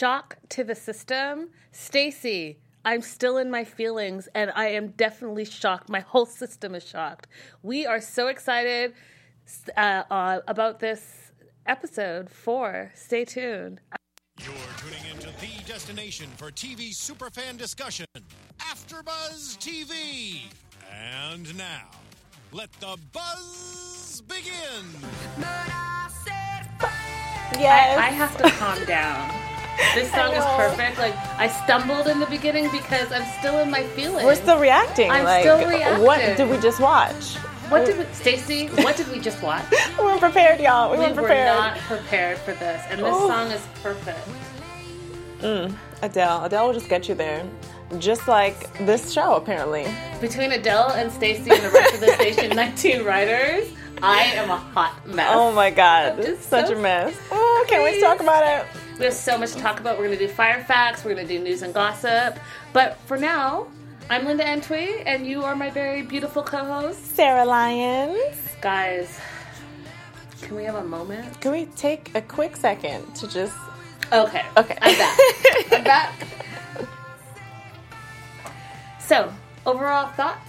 shock to the system. Stacey, I'm still in my feelings, and I am definitely shocked. My whole system is shocked. We are so excited about this episode 4. Stay tuned. You're tuning into the destination for TV superfan discussion, AfterBuzz TV. And now, let the buzz begin. Yes. I have to calm down. This song is perfect. Like, I stumbled in the beginning because I'm still in my feelings. We're still reacting. I'm still reacting. What did we just watch? Stacey, what did we just watch? We weren't prepared, y'all. We weren't prepared. We were not prepared for this. And this song is perfect. Adele. Adele will just get you there. Just like this show, apparently. Between Adele and Stacey and the rest of the Station 19 writers, I am a hot mess. Oh my God. It's Such so a mess. Oh, can't wait to talk about it. We have so much to talk about. We're going to do fire facts. We're going to do news and gossip. But for now, I'm Linda Entwee, and you are my very beautiful co-host, Sarah Lyons. Guys, can we have a moment? Can we take a quick second to just... Okay. Okay. I'm back. I'm back. So, overall thoughts?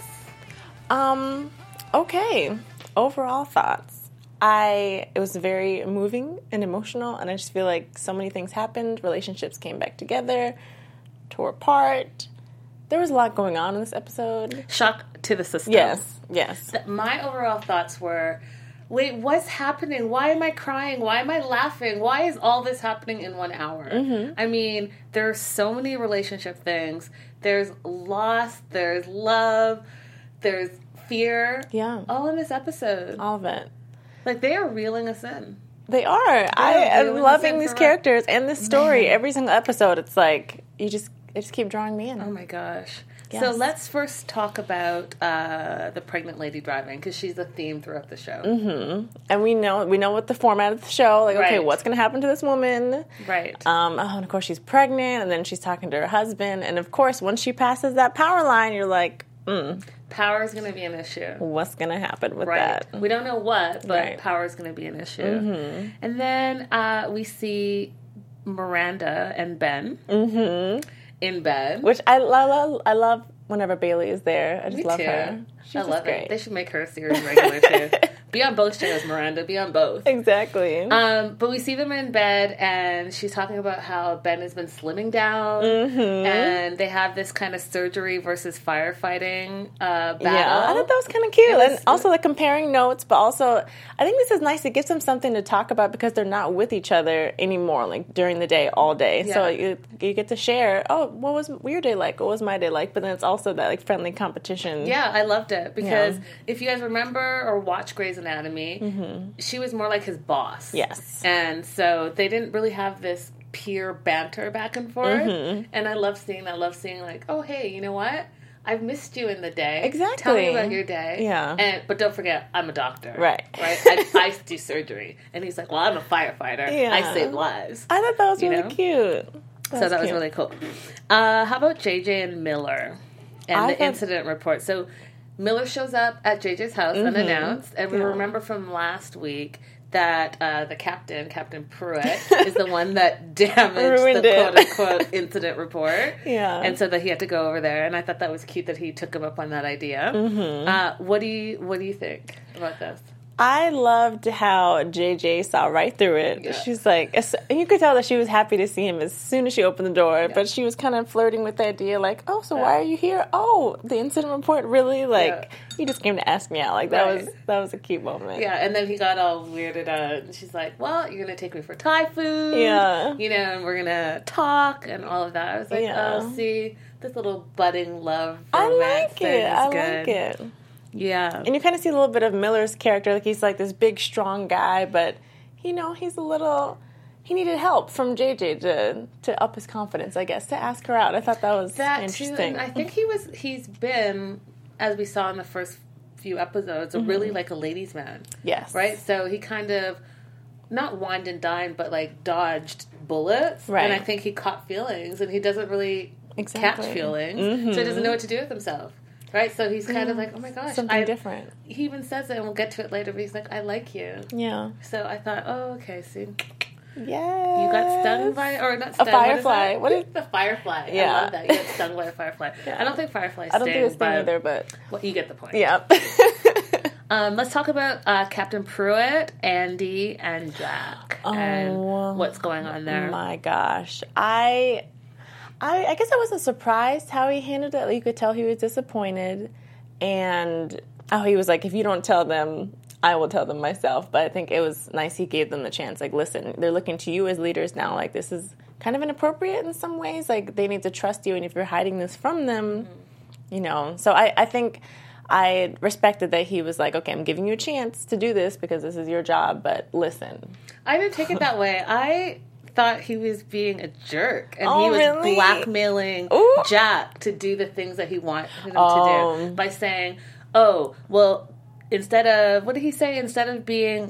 Okay. Overall thoughts. It was very moving and emotional, and I just feel like so many things happened. Relationships came back together, tore apart. There was a lot going on in this episode. Shock to the system. Yes. My overall thoughts were, wait, what's happening? Why am I crying? Why am I laughing? Why is all this happening in 1 hour? Mm-hmm. I mean, there's so many relationship things. There's loss, there's love, there's fear. Yeah. All in this episode. All of it. Like, they are reeling us in. They are. I am loving these characters and this story. Every single episode, it's like, it just keep drawing me in. Oh my gosh. Yes. So let's first talk about the pregnant lady driving, because she's a theme throughout the show. Mm-hmm. And we know what the format of the show. Like, okay, Right. what's going to happen to this woman? Right. And of course she's pregnant, and then she's talking to her husband, and of course once she passes that power line, you're like, Power is going to be an issue. what's going to happen with Right. that? We don't know what, but Right. power is going to be an issue. Mm-hmm. And then we see Miranda and Ben in bed. Which I love whenever Bailey is there. I just Me love too. her. She's I just love great. it. They should make her a series regular too. Be on both shows, Miranda. Be on both. Exactly. But we see them in bed, and she's talking about how Ben has been slimming down, and they have this kind of surgery versus firefighting battle. Yeah, I thought that was kind of cute. It was- And also the comparing notes, but also I think this is nice. It gives them something to talk about because they're not with each other anymore, like during the day, all day. So Yeah. you get to share, oh, what was your day like? What was my day like? But then it's also that like friendly competition. Yeah, I loved it because Yeah. if you guys remember or watch Grey's Anatomy, she was more like his boss. Yes. And so they didn't really have this peer banter back and forth. And I love seeing that. I love seeing like, oh, hey, you know what? I've missed you in the day. Exactly. Tell me about your day. Yeah. But don't forget, I'm a doctor. Right. I do surgery. And he's like, well, I'm a firefighter. Yeah. I save lives. I thought that was You really know? cute. So that was cute. really cool. How about JJ and Miller and the incident report? So Miller shows up at JJ's house unannounced, and we remember from last week that the Captain Pruitt, is the one that damaged Ruined the it. quote-unquote incident report. Yeah. And so that he had to go over there, and I thought that was cute that he took him up on that idea. What do you think about this? I loved how JJ saw right through it. Yeah. She's like, you could tell that she was happy to see him as soon as she opened the door, but she was kind of flirting with the idea, like, oh, so why are you here? Oh, the incident report, really? Like, you just came to ask me out. Like, that was a cute moment. Yeah, and then he got all weirded out, and she's like, well, you're going to take me for Thai food. Yeah. You know, and we're going to talk and all of that. I was like, oh, see, this little budding love I romance like thing it. is I good. like it. Yeah. And you kind of see a little bit of Miller's character. Like, he's like this big, strong guy, but, he's a little... He needed help from JJ to up his confidence, I guess, to ask her out. I thought that was interesting. Too, and I think he's been, as we saw in the first few episodes, really like a ladies' man. Yes. Right? So he kind of, not wined and dined, but like dodged bullets. Right. And I think he caught feelings, and he doesn't really catch feelings. So he doesn't know what to do with himself. Right? So he's kind of like, oh my gosh. Something different. He even says it, and we'll get to it later, but he's like, I like you. Yeah. So I thought, oh, okay, see. Yes. You got stung by, or not stung, a firefly. What is the firefly? Yeah. I love that. You got stung by a firefly. Yeah. I don't think fireflies sting. I don't think it's sting either, but... Well, you get the point. Yeah. Let's talk about Captain Pruitt, Andy, and Jack, and what's going on there. My gosh. I guess I wasn't surprised how he handled it. Like, you could tell he was disappointed, and he was like, if you don't tell them, I will tell them myself. But I think it was nice he gave them the chance. Like, listen, they're looking to you as leaders now. Like, this is kind of inappropriate in some ways. Like, they need to trust you, and if you're hiding this from them, you know. So I think I respected that he was like, okay, I'm giving you a chance to do this because this is your job, but listen. I didn't take it that way. I thought he was being a jerk, and he was really? blackmailing Jack to do the things that he wanted him to do by saying, oh, well, instead of, what did he say? Instead of being,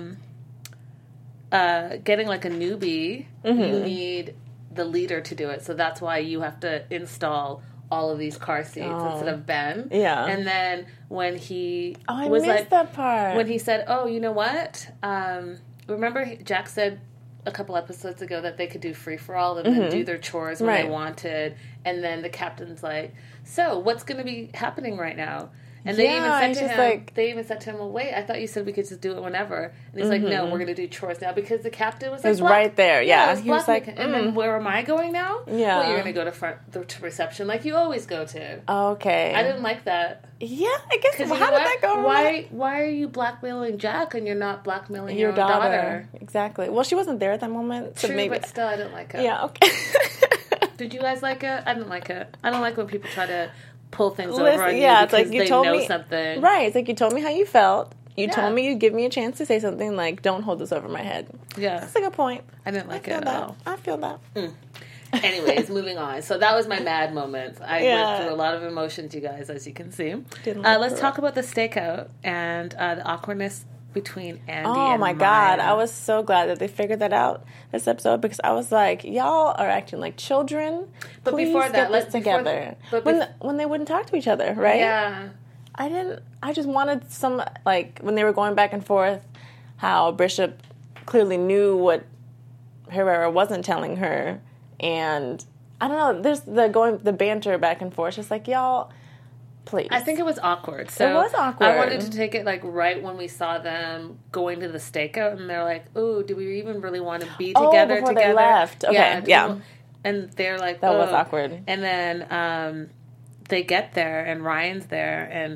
getting like a newbie, you need the leader to do it. So that's why you have to install all of these car seats instead of Ben. Yeah. And then when he I was missed like, that part. when he said, oh, you know what? Remember Jack said a couple episodes ago that they could do free-for-all and then do their chores when they wanted. And then the captain's like, so what's going to be happening right now? And they even said to him, well, wait, I thought you said we could just do it whenever. And he's like, no, we're going to do chores now because the captain was like, right there. Yeah. He was like, and then where am I going now? Yeah. Well, you're going to go to reception like you always go to. Okay. I didn't like that. Yeah, I guess. How did that go wrong? Why are you blackmailing Jack and you're not blackmailing your daughter? Exactly. Well, she wasn't there at that moment. So True, maybe... but still, I didn't like it. Yeah, okay. Did you guys like it? I didn't like it. I don't like when people try to pull things over on you it's because like you they told know me something. Right, it's like you told me how you felt. You told me you'd give me a chance to say something, like, don't hold this over my head. Yeah. That's a good point. I didn't like it at all. I feel that. Anyways, moving on. So that was my mad moment. I went through a lot of emotions, you guys, as you can see. Let's talk about the stakeout and the awkwardness between Andy and Maya. Oh my God. I was so glad that they figured that out this episode because I was like, y'all are acting like children. But Please before that, get this together. When they wouldn't talk to each other, right? Yeah. I just wanted some, like, when they were going back and forth, how Bishop clearly knew what Herrera wasn't telling her. And I don't know, there's the banter back and forth. Just like, y'all, please. I think it was awkward. So it was awkward. I wanted to take it like right when we saw them going to the stakeout, and they're like, "Ooh, do we even really want to be together?" Before they left. Okay, yeah. And they're like, that was awkward. And then they get there, and Ryan's there, and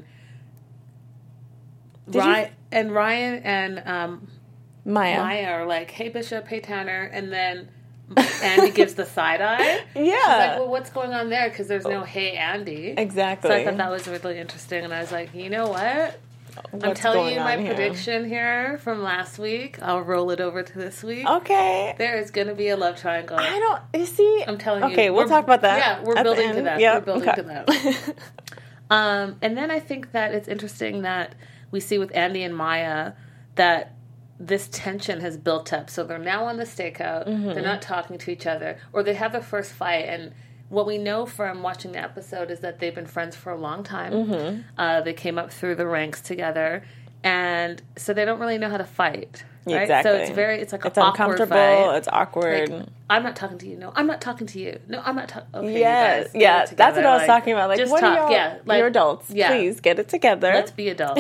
Ryan and Maya are like, "Hey, Bishop. Hey, Tanner," and then Andy gives the side eye. Yeah. She's like, well, what's going on there? Because there's no hey, Andy. Exactly. So I thought that was really interesting. And I was like, you know what? I'm telling you my prediction here from last week. I'll roll it over to this week. Okay. There is going to be a love triangle. You see? I'm telling you. Okay, we'll talk about that. Yeah, we're building to that. Yep. We're building to that. And then I think that it's interesting that we see with Andy and Maya that this tension has built up. So they're now on the stakeout. They're not talking to each other. Or they have their first fight. And what we know from watching the episode is that they've been friends for a long time. They came up through the ranks together. And so they don't really know how to fight. Right? Exactly. So it's like it's an awkward uncomfortable. fight. It's awkward. Like, I'm not talking to you. No, I'm not talking to you. No, I'm not talking. Okay, yes. you guys, That's what I was talking about. Like, just what talk. are y'all? You're adults. Yeah. Please get it together. Let's be adults.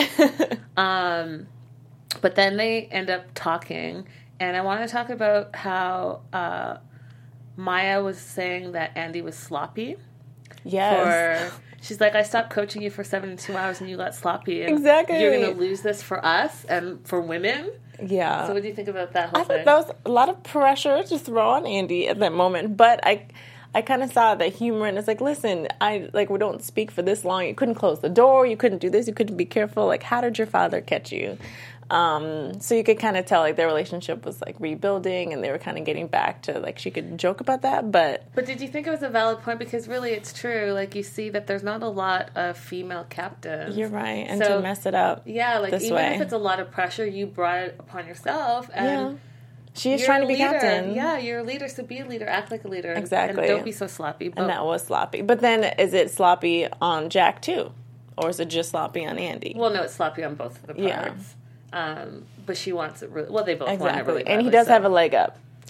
But then they end up talking, and I want to talk about how Maya was saying that Andy was sloppy. Yes. She's like, I stopped coaching you for 72 hours and you got sloppy. And exactly. You're going to lose this for us and for women. Yeah. So what do you think about that whole thing? I thought that was a lot of pressure to throw on Andy at that moment, but I kind of saw the humor, and it's like, listen, we don't speak for this long. You couldn't close the door. You couldn't do this. You couldn't be careful. Like, how did your father catch you? So you could kind of tell, like, their relationship was, like, rebuilding, and they were kind of getting back to, like, she could joke about that, but did you think it was a valid point? Because really it's true. Like, you see that there's not a lot of female captains. You're right, and to mess it up even if it's a lot of pressure, you brought it upon yourself, and she is trying to be captain. Yeah, you're a leader, so be a leader, act like a leader. Exactly. And don't be so sloppy. And that was sloppy. But then, is it sloppy on Jack, too? Or is it just sloppy on Andy? Well, no, it's sloppy on both of the parts. But she wants it really... Well, they both want it really badly. And he does have a leg up.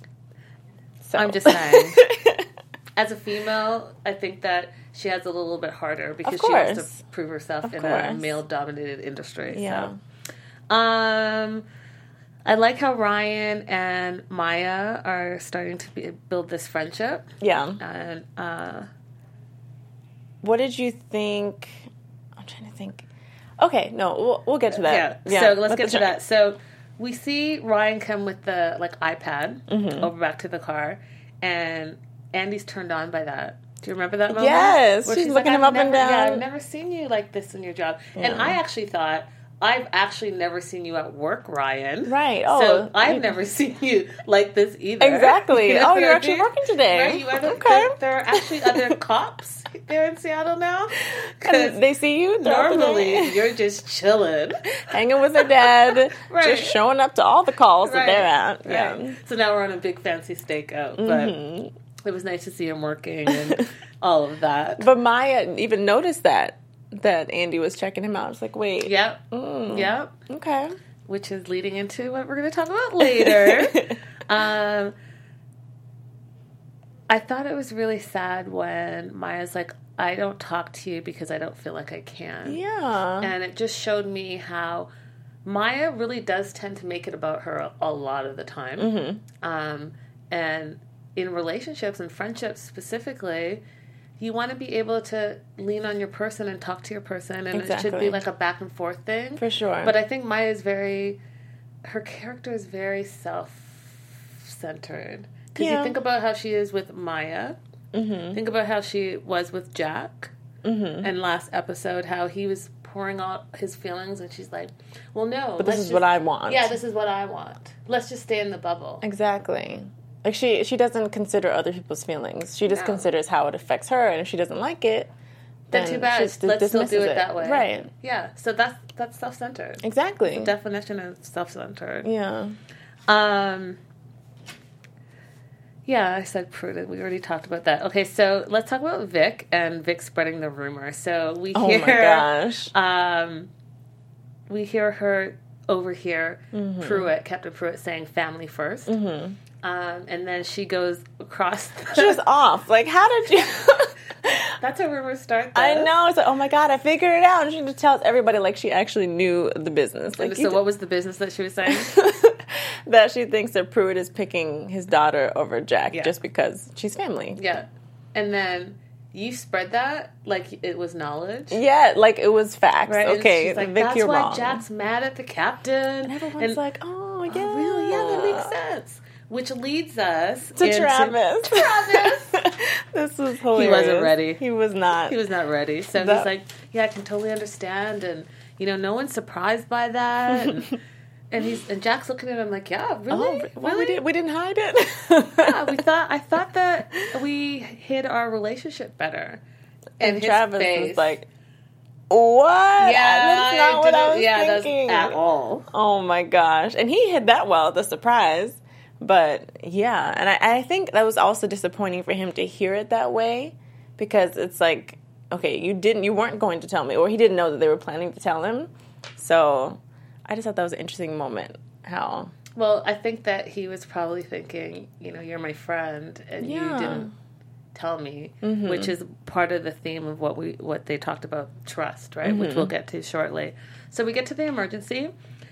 So I'm just saying. As a female, I think that she has a little bit harder because she wants to prove herself in a male-dominated industry. Yeah. So. I like how Ryan and Maya are starting to build this friendship. Yeah. And what did you think? I'm trying to think. Okay, no, we'll get to that. Yeah. So let's get to that. So we see Ryan come with the iPad over back to the car, and Andy's turned on by that. Do you remember that moment? Yes. She's looking him up and down. Yeah, I've never seen you like this in your job. Yeah. And I actually thought, I've actually never seen you at work, Ryan. Right. Oh, so I've never seen you like this either. Exactly. You know, you're actually working today. Right? You okay. There are actually other cops there in Seattle now. And they see you. Normally, you're just chilling, hanging with their dad, just showing up to all the calls that they're at. Right. Yeah. So now we're on a big fancy stakeout, but it was nice to see him working and all of that. But Maya even noticed that Andy was checking him out. It's like, wait. Yep. Yep. Okay. Which is leading into what we're going to talk about later. I thought it was really sad when Maya's like, I don't talk to you because I don't feel like I can. Yeah. And it just showed me how Maya really does tend to make it about her a lot of the time. And in relationships and friendships specifically, you want to be able to lean on your person and talk to your person, and it should be like a back and forth thing. For sure. But I think Maya's her character is very self-centered. Because you think about how she is with Maya. Think about how she was with Jack. And last episode, how he was pouring out his feelings, and she's like, well, no. But this is what I want. Yeah, this is what I want. Let's just stay in the bubble. Exactly. Like, she doesn't consider other people's feelings. She just considers how it affects her, and if she doesn't like it, then too bad. Let's still do it that way. Right. Yeah. So that's self-centered. Exactly. The definition of self-centered. Yeah. Yeah, I said prudent. We already talked about that. Okay, so let's talk about Vic and Vic spreading the rumor. So we hear... Oh, my gosh. We hear her overhear Captain Pruitt saying family first. And then she goes across... She's off. Like, how did you... That's how rumors start, though. I know. It's like, oh my God, I figured it out. And she just tells everybody like she actually knew the business. Like, so what was the business that she was saying? That she thinks that Pruitt is picking his daughter over Jack just because she's family. Yeah. And then you spread that like it was knowledge. Yeah, like it was facts. Right? Okay, like, Vic, that's you're why wrong. Jack's mad at the captain. And everyone's like, oh, yeah. Oh, really? Yeah, that makes sense. Which leads us to Travis. This was hilarious. He wasn't ready. He was not. He was not ready. So he's like, yeah, I can totally understand. And, no one's surprised by that. And Jack's looking at him like, yeah, really? Oh, well, really? We didn't hide it. Yeah, I thought that we hid our relationship better. And Travis was like, what? Yeah, that's not what I was thinking. At all. Oh my gosh. And he hid that well, the surprise. But yeah, and I think that was also disappointing for him to hear it that way, because it's like, okay, you weren't going to tell me, or he didn't know that they were planning to tell him. So I just thought that was an interesting moment. How? Well, I think that he was probably thinking, you're my friend, and you didn't tell me, which is part of the theme of what they talked about, trust, right? Which we'll get to shortly. So we get to the emergency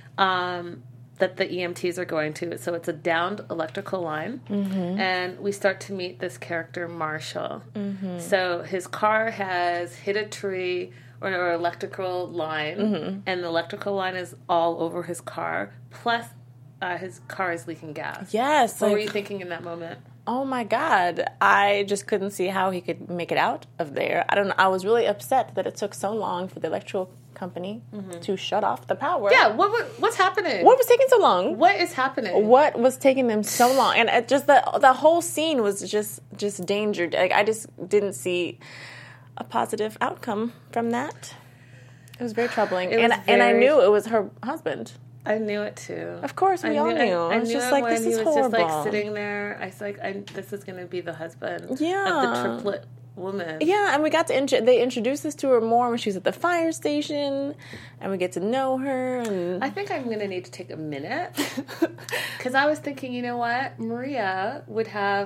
that the EMTs are going to. So it's a downed electrical line, and we start to meet this character, Marshall. So his car has hit a tree or an electrical line, and the electrical line is all over his car, plus his car is leaking gas. Yes. What were you thinking in that moment? Oh my God. I just couldn't see how he could make it out of there. I don't know. I was really upset that it took so long for the electrical company to shut off the power. Yeah, what's happening? What was taking so long? What is happening? What was taking them so long? And it just the whole scene was just danger. Like, I just didn't see a positive outcome from that. It was very troubling. And I knew it was her husband. I knew it too. Of course, we all knew. I was knew just it like, when this he is was horrible. just like sitting there. I was like, this is going to be the husband of the triplet woman. Yeah, and we got to they introduced us to her more when she was at the fire station, and we get to know her. And I think I'm going to need to take a minute, because I was thinking, you know what, Maria would have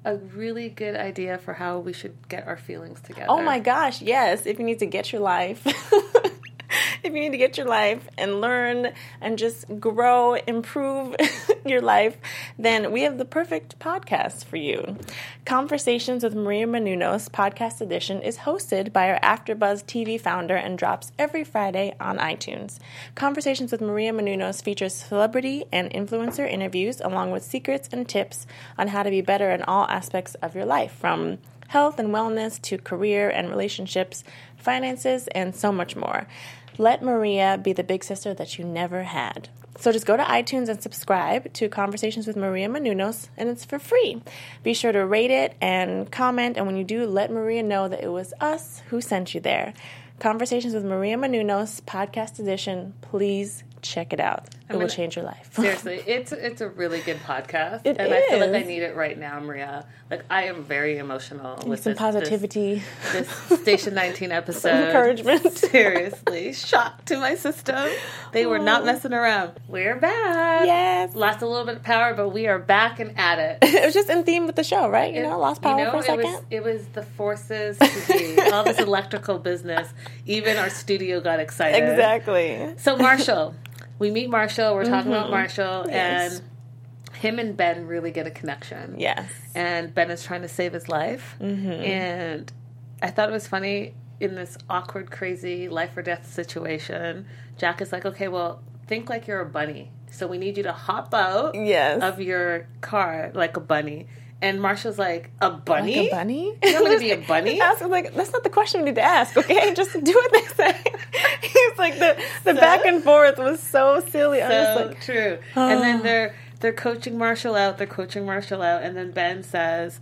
a really good idea for how we should get our feelings together. Oh my gosh, yes. If you need to get your life. If you need to get your life and learn and just grow, improve your life, then we have the perfect podcast for you. Conversations with Maria Menounos Podcast Edition is hosted by our AfterBuzz TV founder and drops every Friday on iTunes. Conversations with Maria Menounos features celebrity and influencer interviews along with secrets and tips on how to be better in all aspects of your life, from health and wellness to career and relationships, finances, and so much more. Let Maria be the big sister that you never had. So just go to iTunes and subscribe to Conversations with Maria Menounos, and it's for free. Be sure to rate it and comment, and when you do, let Maria know that it was us who sent you there. Conversations with Maria Menounos Podcast Edition. Please check it out. It will change your life. Seriously, it's a really good podcast. It and is. I feel like I need it right now, Maria. Like, I am very emotional with some positivity. This Station 19 episode. Some encouragement. Seriously. Shock to my system. They were not messing around. We're back. Yes. Lost a little bit of power, but we are back and at it. It was just in theme with the show, right? Lost power for a second. It was the forces to be. All this electrical business. Even our studio got excited. Exactly. So, Marshall. We meet Marshall. We're talking about Marshall. Yes. And him and Ben really get a connection. Yes. And Ben is trying to save his life. Mm-hmm. And I thought it was funny in this awkward, crazy life or death situation. Jack is like, okay, well, think like you're a bunny. So we need you to hop out of your car like a bunny. And Marshall's like, a bunny? Like a bunny? You want me to be a bunny? I was like, that's not the question we need to ask, okay? Just do what they say. He's like, the back and forth was so silly. So like, true. Oh. And then they're coaching Marshall out. And then Ben says,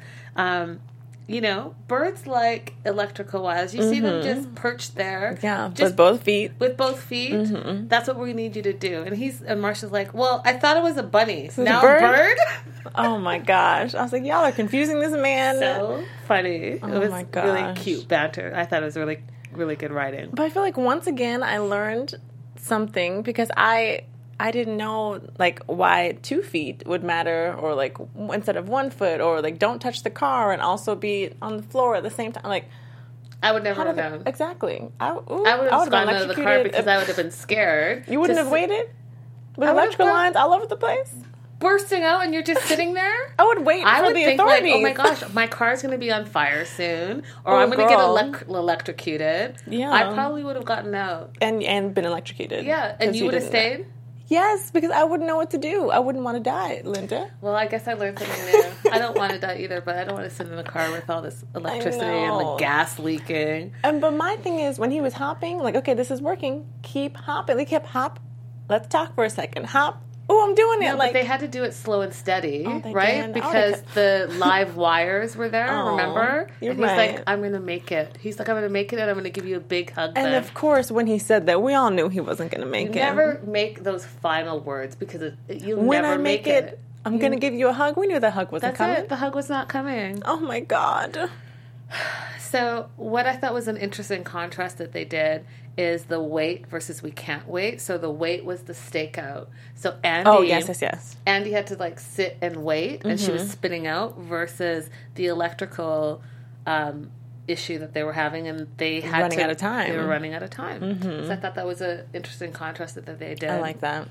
birds like electrical wires. You see them just perched there. Yeah, just with both feet. With both feet. Mm-hmm. That's what we need you to do. And Marshall's like, well, I thought it was a bunny. So now a bird? Oh my gosh. I was like, y'all are confusing this man. So funny. Oh, it was my gosh. Really cute banter. I thought it was really, really good writing. But I feel like once again I learned something because I didn't know, like, why 2 feet would matter, or, like, instead of 1 foot, or, like, don't touch the car and also be on the floor at the same time. Like, I would never have known. Exactly. I would have gone out of the car because I would have been scared. You wouldn't have waited? With electrical lines all over the place? Bursting out and you're just sitting there? I would wait for the authorities. Like, oh my gosh, my car's going to be on fire soon, or I'm going to get electrocuted. Yeah. I probably would have gotten out. And been electrocuted. Yeah, and you would have stayed? Yes, because I wouldn't know what to do. I wouldn't want to die, Linda. Well, I guess I learned something new. I don't want to die either, but I don't want to sit in a car with all this electricity and the gas leaking. But my thing is, when he was hopping, like, okay, this is working. Keep hopping. They kept Let's talk for a second. Hop. Oh, I'm doing it. No, but they had to do it slow and steady, right? Because the live wires were there, remember? You're and he's like, I'm going to make it. He's like, I'm going to make it, and I'm going to give you a big hug. And of course, when he said that, we all knew he wasn't going to make it. Never make those final words because you'll when never I make it. I'm going to give you a hug. We knew the hug wasn't coming. That's it. The hug was not coming. Oh, my God. So what I thought was an interesting contrast that they did is the wait versus we can't wait. So the wait was the stakeout. So Andy... Oh, yes. Andy had to, like, sit and wait, and she was spinning out, versus the electrical issue that they were having, and they had running out of time. They were running out of time. Mm-hmm. So I thought that was an interesting contrast that they did. I like that.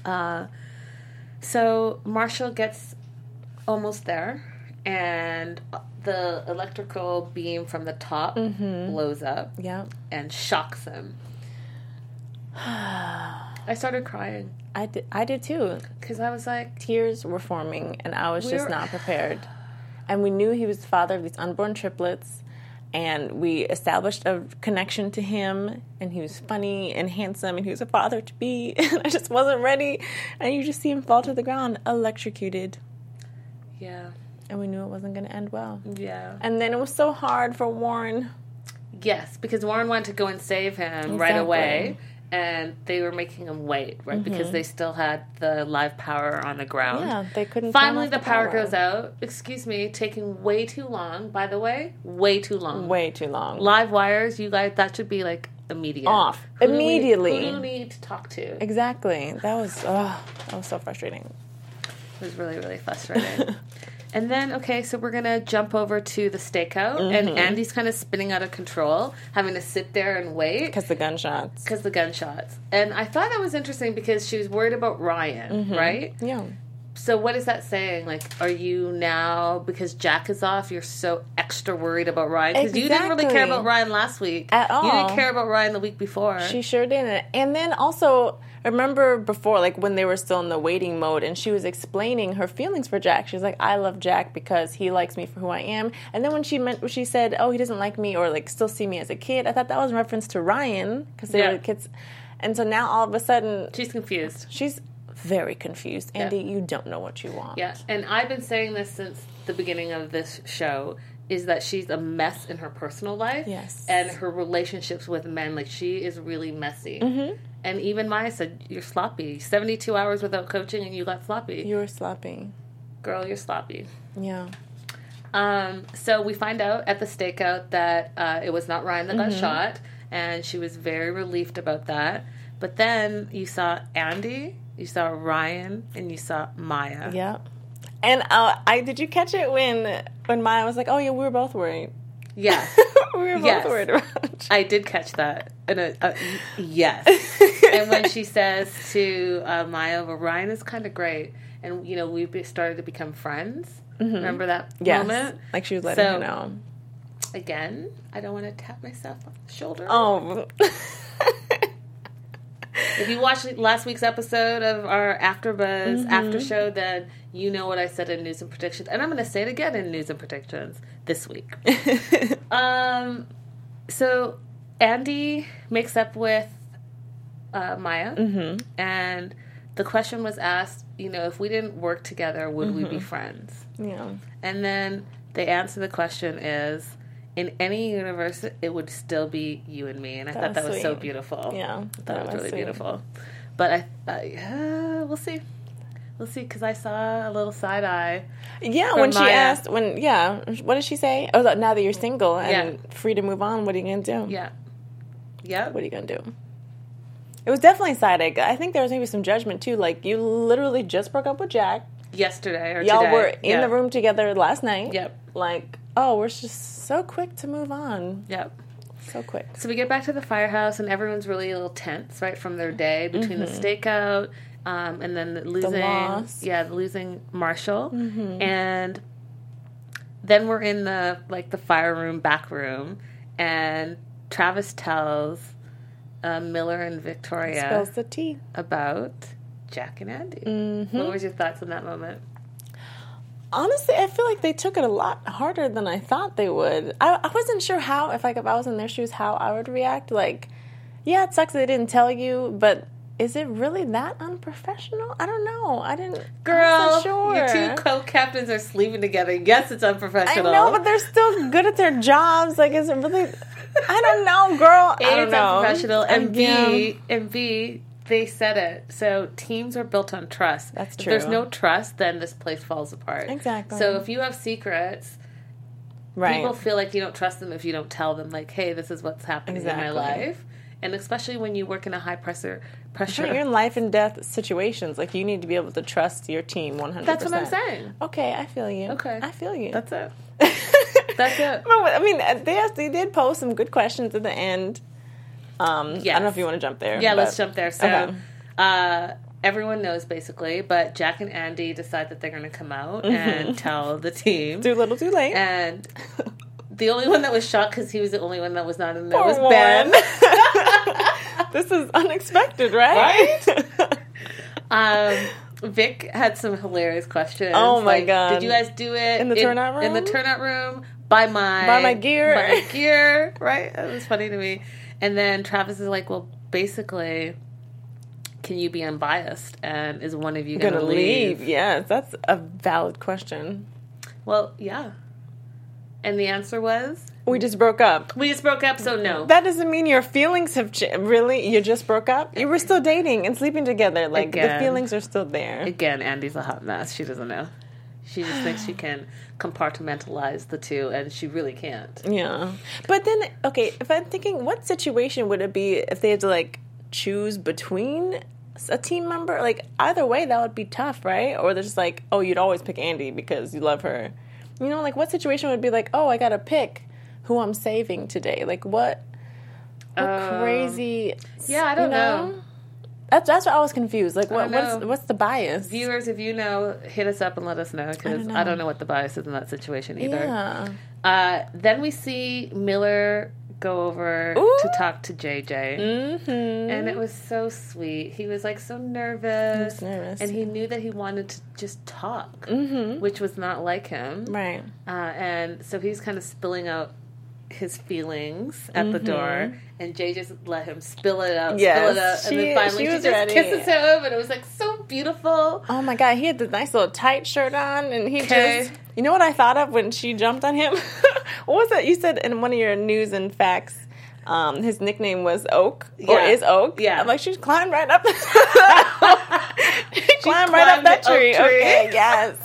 So Marshall gets almost there, and the electrical beam from the top blows up and shocks him. I started crying. I did too. Because I was like... Tears were forming, and I was just not prepared. And we knew he was the father of these unborn triplets, and we established a connection to him, and he was funny and handsome, and he was a father-to-be, and I just wasn't ready. And you just see him fall to the ground, electrocuted. Yeah. And we knew it wasn't going to end well. Yeah. And then it was so hard for Warren. Yes, because Warren wanted to go and save him right away, and they were making him wait, right? Because they still had the live power on the ground. Yeah, they couldn't. Finally, the power goes out. Excuse me, taking way too long, by the way. Way too long. Way too long. Live wires, you guys, that should be, like, immediate. Off. Immediately. Who do you need to talk to? Exactly. That was so frustrating. It was really, really frustrating. And then, okay, so we're going to jump over to the stakeout, and Andy's kind of spinning out of control, having to sit there and wait. Because the gunshots. And I thought that was interesting because she was worried about Ryan, right? Yeah. So what is that saying? Like, are you now, because Jack is off, you're so extra worried about Ryan? Because you didn't really care about Ryan last week. At all. You didn't care about Ryan the week before. She sure didn't. And then also, remember before, like when they were still in the waiting mode and she was explaining her feelings for Jack. She was like, I love Jack because he likes me for who I am. And then when she said, oh, he doesn't like me or like still see me as a kid, I thought that was in reference to Ryan because they were kids. And so now all of a sudden... She's confused. She's very confused. Andy, you don't know what you want. Yeah, and I've been saying this since the beginning of this show, is that she's a mess in her personal life. Yes. And her relationships with men, like, she is really messy. Mm-hmm. And even Maya said, you're sloppy. 72 hours without coaching and you got sloppy. You were sloppy. Girl, you're sloppy. Yeah. So we find out at the stakeout that it was not Ryan that got shot, and she was very relieved about that. But then you saw Andy, you saw Ryan, and you saw Maya. Yeah. And did you catch it when Maya was like, oh, yeah, we were both worried. Yeah. We were both worried about Jack. I did catch that. Yes. And when she says to Maya, well, Ryan is kind of great. And, you know, we've started to become friends. Mm-hmm. Remember that moment? Like she was letting her know. Again, I don't want to tap myself on the shoulder. Oh. If you watched last week's episode of our AfterBuzz after show, then you know what I said in News and Predictions. And I'm going to say it again in News and Predictions this week. So Andy makes up with Maya. Mm-hmm. And the question was asked, you know, if we didn't work together, would we be friends? Yeah. And then the answer to the question is, in any universe, it would still be you and me. And I thought that was so beautiful. Yeah. I thought it was really beautiful. But we'll see. We'll see, because I saw a little side eye. Yeah, when Maya. She asked, what did she say? Oh, now that you're single and free to move on, what are you going to do? Yeah. Yeah. What are you going to do? It was definitely side eye. I think there was maybe some judgment, too. Like, you literally just broke up with Jack. Yesterday or Y'all today. Were in the room together last night. Yep. Like, oh, we're just so quick to move on. Yep. So quick. So we get back to the firehouse, and everyone's really a little tense, right, from their day between the stakeout and then losing, the losing Marshall, and then we're in the fire room, back room, and Travis tells Miller and Victoria spills the tea about Jack and Andy. What was your thoughts on that moment? Honestly, I feel like they took it a lot harder than I thought they would. I wasn't sure how, if I was in their shoes, how I would react. Like, yeah, it sucks they didn't tell you, but is it really that unprofessional? I don't know. Girl, sure. Your two co-captains are sleeping together. Yes, it's unprofessional. I know, but they're still good at their jobs. Like, is it really... I don't know, girl. It's unprofessional. And B, they said it. So teams are built on trust. That's true. If there's no trust, then this place falls apart. Exactly. So if you have secrets, people feel like you don't trust them if you don't tell them, like, hey, this is what's happening in my life. And especially when you work in a high pressure. You're in life and death situations. Like, you need to be able to trust your team 100%. That's what I'm saying. Okay, I feel you. Okay. I feel you. That's it. That's it. I mean, they did pose some good questions at the end. Yes. I don't know if you want to jump there. Yeah, let's jump there. So, everyone knows, basically, but Jack and Andy decide that they're going to come out and tell the team. Too little, too late. And the only one that was shocked, because he was the only one that was not in there, was Ben. This is unexpected, right? Vic had some hilarious questions. Oh, my God. Did you guys do it in the turnout room? In the turnout room. Buy my gear. Right? That was funny to me. And then Travis is like, well, basically, can you be unbiased? And is one of you going to leave? Yes, that's a valid question. Well, yeah. And the answer was? We just broke up. So no. That doesn't mean your feelings have changed. Really? You just broke up? You were still dating and sleeping together. Like, the feelings are still there. Again, Andy's a hot mess. She doesn't know. She just thinks she can compartmentalize the two, and she really can't. Yeah. But then, okay, if I'm thinking, what situation would it be if they had to, like, choose between a team member? Like, either way, that would be tough, right? Or they're just like, oh, you'd always pick Andy because you love her. You know, like, what situation would be like, oh, I gotta pick who I'm saving today? Like, what crazy... Yeah, I don't know. That's what I was confused. Like, what's the bias? Viewers, if you know, hit us up and let us know, because I don't know what the bias is in that situation either. Yeah. Then we see Miller go over to talk to JJ. Mm-hmm. And it was so sweet. He was, like, so nervous. He was nervous. And he knew that he wanted to just talk, which was not like him. Right. And so he's kind of spilling out his feelings at the door, and Jay just let him spill it out, and then finally she just kisses him, and it was, like, so beautiful. Oh, my God. He had the nice little tight shirt on, and he just... You know what I thought of when she jumped on him? What was that? You said in one of your news and facts, his nickname was Oak, or is Oak. Yeah. I'm like, she climbed right up. She climbed right up that tree. Okay, yes.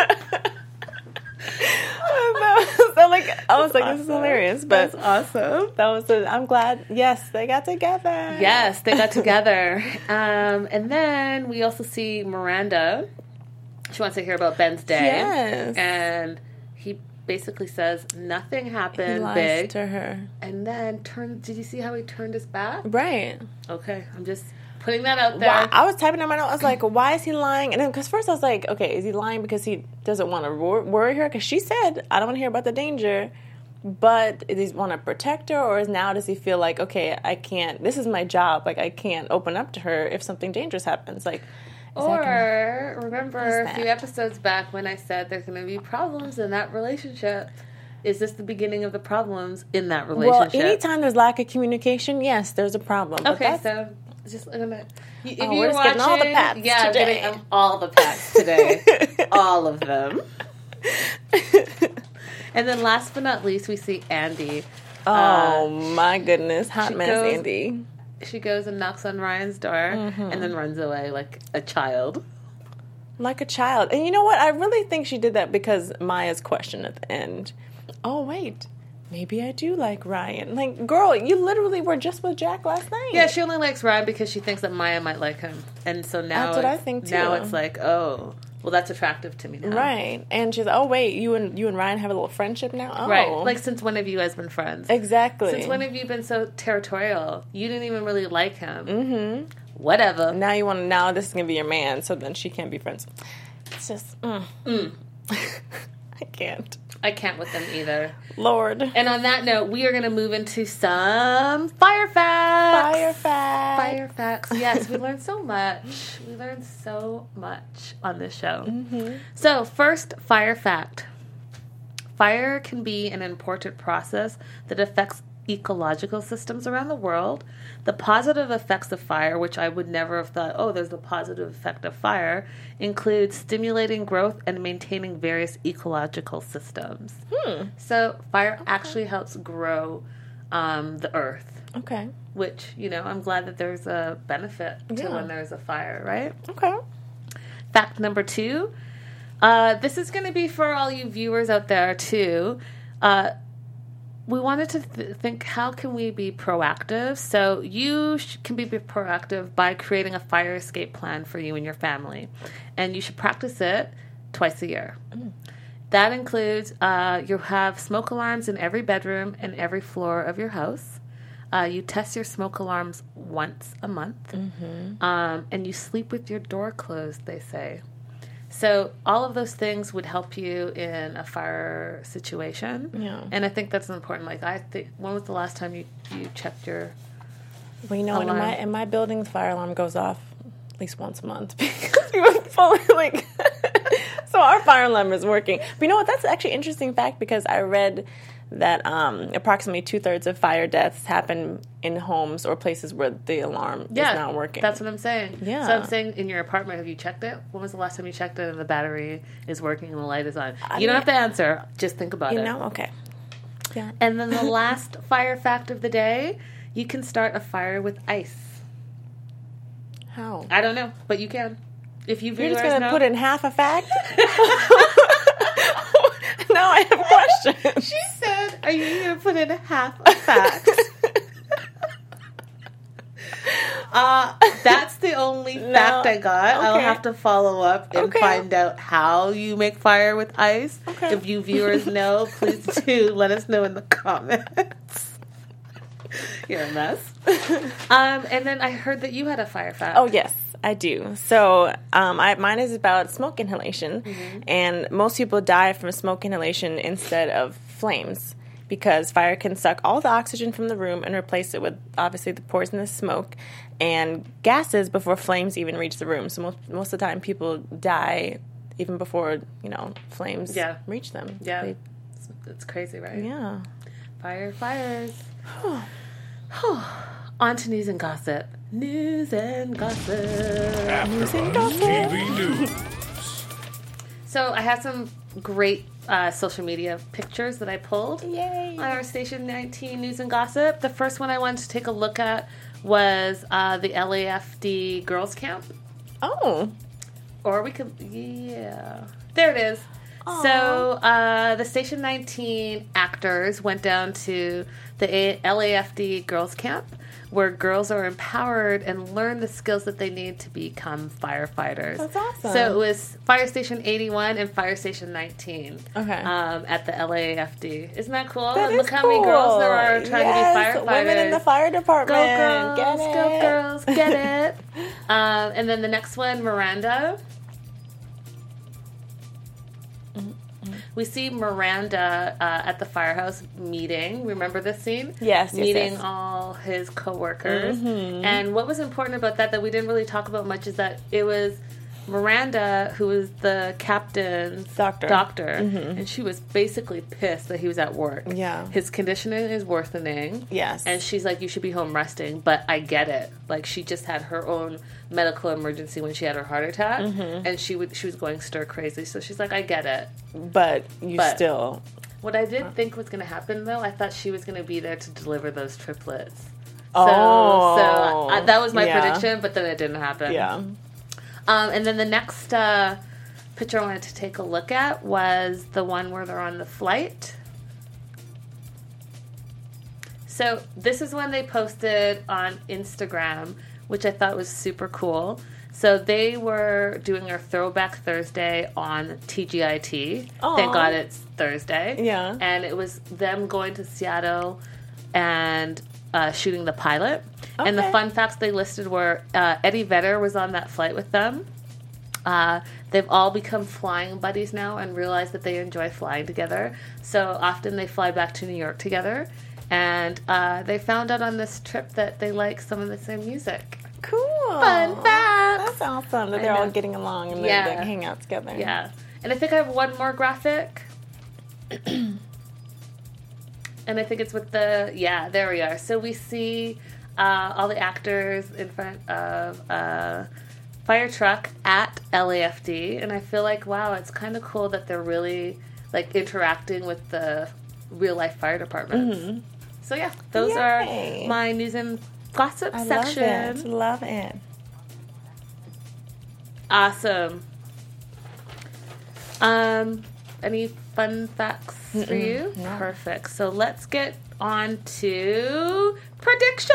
So, like, I was like, this is hilarious. But that's awesome. I'm glad. Yes, they got together. Yes, they got together. And then we also see Miranda. She wants to hear about Ben's day. Yes. And he basically says nothing happened. He lies to her. And then did you see how he turned his back? Right. Okay, I'm just putting that out there. Wow. I was typing in my note. I was like, why is he lying? And then, because first I was like, okay, is he lying because he doesn't want to worry her? Because she said, I don't want to hear about the danger. But does he want to protect her? Or does he feel like, okay, I can't, this is my job. Like, I can't open up to her if something dangerous happens. Like, remember a few episodes back when I said there's going to be problems in that relationship. Is this the beginning of the problems in that relationship? Well, anytime there's lack of communication, yes, there's a problem. Okay, so just look at that. If you're watching, getting all the pats today. Getting all the pats today. All of them. And then last but not least, we see Andy. Oh, my goodness. Hot mess, Andy. She goes and knocks on Ryan's door and then runs away like a child. Like a child. And you know what? I really think she did that because Maya's question at the end. Oh, wait. Maybe I do like Ryan. Like, girl, you literally were just with Jack last night. Yeah, she only likes Ryan because she thinks that Maya might like him. And so now that's what I think, too. Now it's like, oh, well, that's attractive to me now. Right. And she's like, oh, wait, you and Ryan have a little friendship now? Oh. Right. Like, since when have you guys been friends? Exactly. Since when have you been so territorial? You didn't even really like him. Mm-hmm. Whatever. Now this is going to be your man, so then she can't be friends. It's just, I can't. I can't with them either. Lord. And on that note, we are going to move into some fire facts. Fire facts. Yes, we learned so much. We learned so much on this show. Mm-hmm. So, first fire fact. Fire can be an important process that affects ecological systems around the world. The positive effects of fire, which I would never have thought, oh, there's the positive effect of fire, include stimulating growth and maintaining various ecological systems. So fire actually helps grow the earth. Okay. Which, I'm glad that there's a benefit to when there's a fire, right? Okay. Fact number 2. This is going to be for all you viewers out there, too. We wanted to think, how can we be proactive? So you can be proactive by creating a fire escape plan for you and your family. And you should practice it twice a year. That includes you have smoke alarms in every bedroom and every floor of your house. You test your smoke alarms once a month. And you sleep with your door closed, they say. So all of those things would help you in a fire situation. Yeah. And I think that's important. Like, when was the last time you checked your alarm? In my building, the fire alarm goes off at least once a month because we were fully so our fire alarm is working. But you know what? That's actually an interesting fact because I read that approximately 2/3 of fire deaths happen in homes or places where the alarm is not working. That's what I'm saying. Yeah. So I'm saying, in your apartment, have you checked it? When was the last time you checked it and the battery is working and the light is on? You don't have to answer. Just think about it. Okay. Yeah. And then the last fire fact of the day, you can start a fire with ice. How? I don't know, but you can. If you're just going to put in half a fact? Now I have questions. She said, are you going to put in half a fact? That's the only fact I got. Okay. I'll have to follow up and find out how you make fire with ice. Okay. If you viewers know, please do let us know in the comments. You're a mess. And then I heard that you had a fire fact. Oh, yes, I do. So mine is about smoke inhalation. And most people die from smoke inhalation instead of flames, because fire can suck all the oxygen from the room and replace it with, obviously, the poisonous smoke and gases before flames even reach the room. So most of the time, people die even before, flames reach them. Yeah. It's crazy, right? Yeah. Fires. On to news and gossip. News and gossip. TV News. So I have some great social media pictures that I pulled on our Station 19 News and Gossip. The first one I wanted to take a look at was the LAFD Girls Camp. Oh. Or we could, there it is. Aww. So the Station 19 actors went down to the LAFD Girls Camp, where girls are empowered and learn the skills that they need to become firefighters. That's awesome. So it was Fire Station 81 and Fire Station 19 at the LAFD. Isn't that cool? That Look is how cool. many girls there are trying to be firefighters. Women in the fire department. Go girls, get it. And then the next one, Miranda. We see Miranda at the firehouse meeting. Remember this scene? Yes. Meeting all his coworkers. And what was important about that we didn't really talk about much is that it was Miranda who was the captain's doctor. And she was basically pissed that he was at work. Yeah. His conditioning is worsening. Yes. And she's like, you should be home resting. But I get it. Like, she just had her own medical emergency when she had her heart attack. And she was going stir crazy. So she's like, I get it. But still. What I did think was going to happen, though, I thought she was going to be there to deliver those triplets. So that was my prediction, but then it didn't happen. Yeah. And then the next picture I wanted to take a look at was the one where they're on the flight. So this is one they posted on Instagram, which I thought was super cool. So they were doing their Throwback Thursday on TGIT. Aww. Thank God it's Thursday. Yeah. And it was them going to Seattle and shooting the pilot. Okay. And the fun facts they listed were Eddie Vedder was on that flight with them. They've all become flying buddies now and realize that they enjoy flying together. So often they fly back to New York together. And they found out on this trip that they like some of the same music. Cool. Fun facts. That's awesome that they're all getting along and they hang out together. Yeah. And I think I have one more graphic. And I think it's with there we are. So we see all the actors in front of a fire truck at LAFD. And I feel like, wow, it's kind of cool that they're really like interacting with the real life fire departments. So yeah, those are my news and gossip section. Love it. Awesome. Any fun facts for you? No. Perfect. So let's get on to predictions.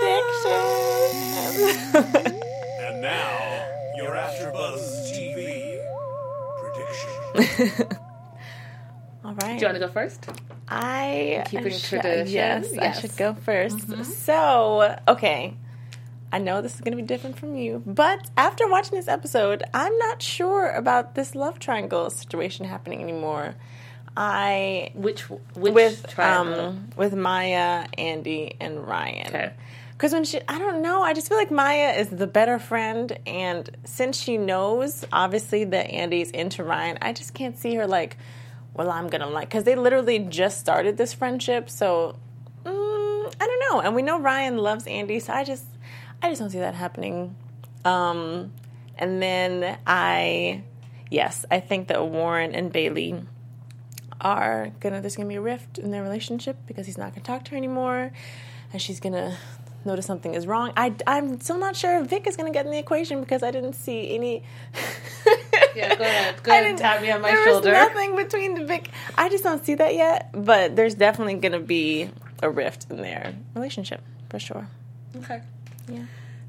And now, your AfterBuzz TV prediction. All right. Do you want to go first? Keeping tradition. Yes, I should go first. So, okay. I know this is going to be different from you, but after watching this episode, I'm not sure about this love triangle situation happening anymore. Which triangle? With Maya, Andy, and Ryan. Okay. Because I don't know, I just feel like Maya is the better friend, and since she knows, obviously, that Andy's into Ryan, I just can't see her like, well, I'm going to like, because they literally just started this friendship, so, I don't know. And we know Ryan loves Andy, so I just don't see that happening. And then I think that Warren and Bailey there's going to be a rift in their relationship because he's not going to talk to her anymore, and she's going to notice something is wrong. I'm still not sure if Vic is going to get in the equation because I didn't see any... Yeah, go ahead, tap me on my shoulder. There was nothing between the Vic. I just don't see that yet, but there's definitely going to be a rift in their relationship, for sure. Okay. Yeah.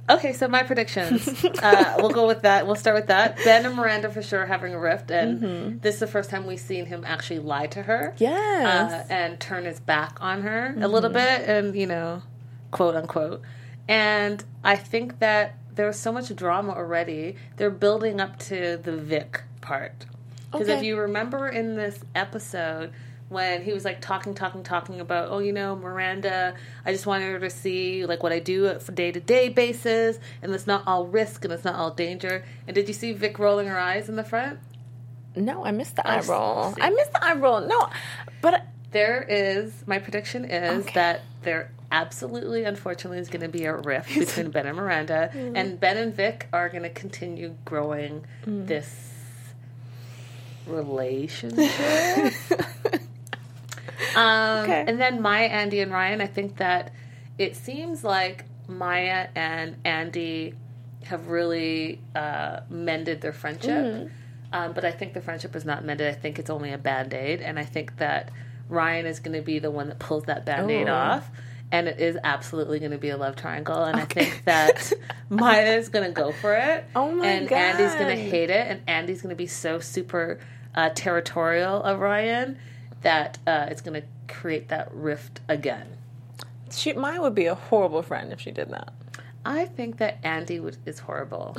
Okay, so my predictions. We'll go with that. We'll start with that. Ben and Miranda for sure having a rift, and this is the first time we've seen him actually lie to her. Yes. And turn his back on her a little bit, and, quote unquote. And I think that there's so much drama already. They're building up to the Vic part. Because if you remember in this episode, when he was like talking about, Miranda, I just wanted her to see like what I do for day-to-day basis, and it's not all risk and it's not all danger. And did you see Vic rolling her eyes in the front? No, I missed the eye roll. I missed the eye roll. No, but my prediction is that there absolutely, unfortunately, is going to be a rift between Ben and Miranda, and Ben and Vic are going to continue growing this relationship. And then Maya, Andy, and Ryan, I think that it seems like Maya and Andy have really mended their friendship. But I think the friendship is not mended. I think it's only a Band-Aid. And I think that Ryan is going to be the one that pulls that Band-Aid off. And it is absolutely going to be a love triangle. And I think that Maya is going to go for it. Oh, my and God. Andy's going to hate it. And Andy's going to be so super territorial of Ryan that it's going to create that rift again. Maya would be a horrible friend if she did that. I think that Andy is horrible.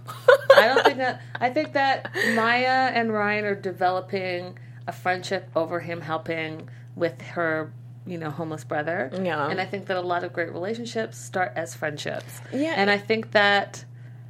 I think that Maya and Ryan are developing a friendship over him helping with her, homeless brother. Yeah. And I think that a lot of great relationships start as friendships. Yeah. And I think that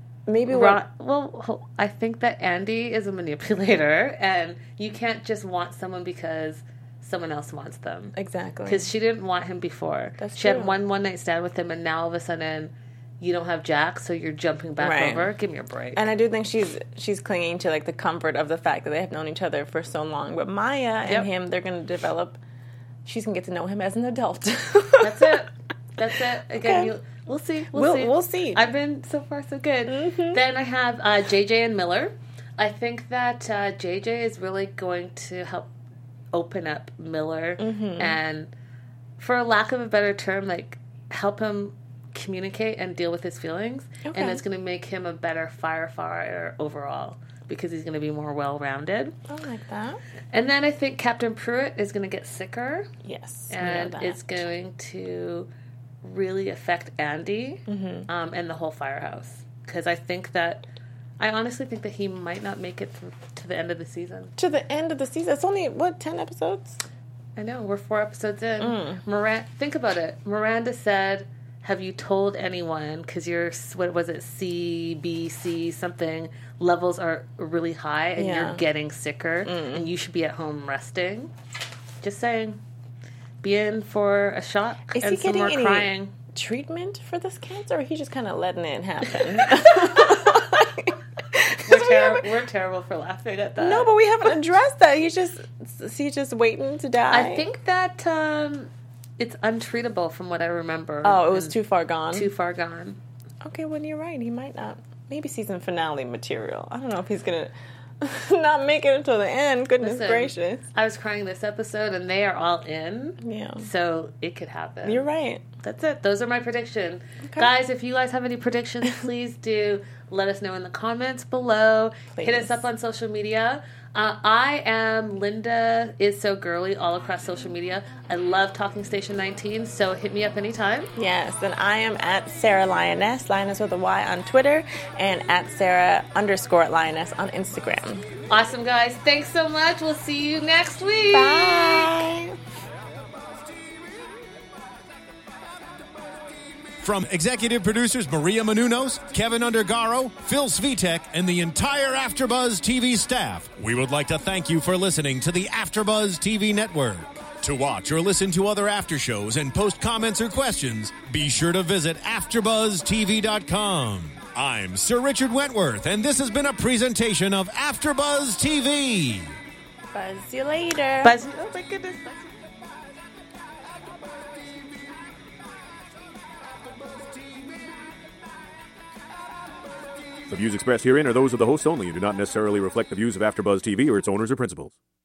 I think that Andy is a manipulator, and you can't just want someone because someone else wants them. Exactly. Because she didn't want him before. That's she true. had one night stand with him, and now all of a sudden you don't have Jack, so you're jumping back over. Give me a break. And I do think she's clinging to like the comfort of the fact that they have known each other for so long. But Maya and him, they're going to develop. She's going to get to know him as an adult. That's it. Again, we'll see. We'll see. I've been so far so good. Then I have JJ and Miller. I think that JJ is really going to help open up Miller and, for lack of a better term, like help him communicate and deal with his feelings. Okay. And it's going to make him a better firefighter overall because he's going to be more well-rounded. I like that. And then I think Captain Pruitt is going to get sicker. Yes. And it's going to really affect Andy and the whole firehouse. Because I honestly think that he might not make it to the end of the season. To the end of the season? It's only, 10 episodes? I know. We're 4 episodes in. Think about it. Miranda said, have you told anyone, because your, what was it, C, B, C, something, levels are really high and you're getting sicker and you should be at home resting? Just saying. Be in for a shock and some more crying. Treatment for this cancer, or he just kind of letting it happen? We're terrible for laughing at that. No, but we haven't addressed that. He's just waiting to die. I think that it's untreatable from what I remember. Oh, it was too far gone? Too far gone. Okay, well, you're right. He might not. Maybe season finale material. I don't know if he's going to not make it until the end. Goodness gracious. I was crying this episode, and they are all in. Yeah. So it could happen. You're right. That's it. Those are my predictions. Okay. Guys, if you guys have any predictions, please do let us know in the comments below. Please. Hit us up on social media. I am Linda is so girly all across social media. I love Talking Station 19, so hit me up anytime. Yes, and I am at Sarah Lioness, Lioness with a Y on Twitter, and at Sarah_Lioness on Instagram. Awesome, guys. Thanks so much. We'll see you next week. Bye. From executive producers Maria Menounos, Kevin Undergaro, Phil Svitek, and the entire AfterBuzz TV staff, we would like to thank you for listening to the AfterBuzz TV network. To watch or listen to other after shows and post comments or questions, be sure to visit AfterBuzzTV.com. I'm Sir Richard Wentworth, and this has been a presentation of AfterBuzz TV. Buzz you later. Buzz. Oh my goodness. The views expressed herein are those of the hosts only and do not necessarily reflect the views of AfterBuzz TV or its owners or principals.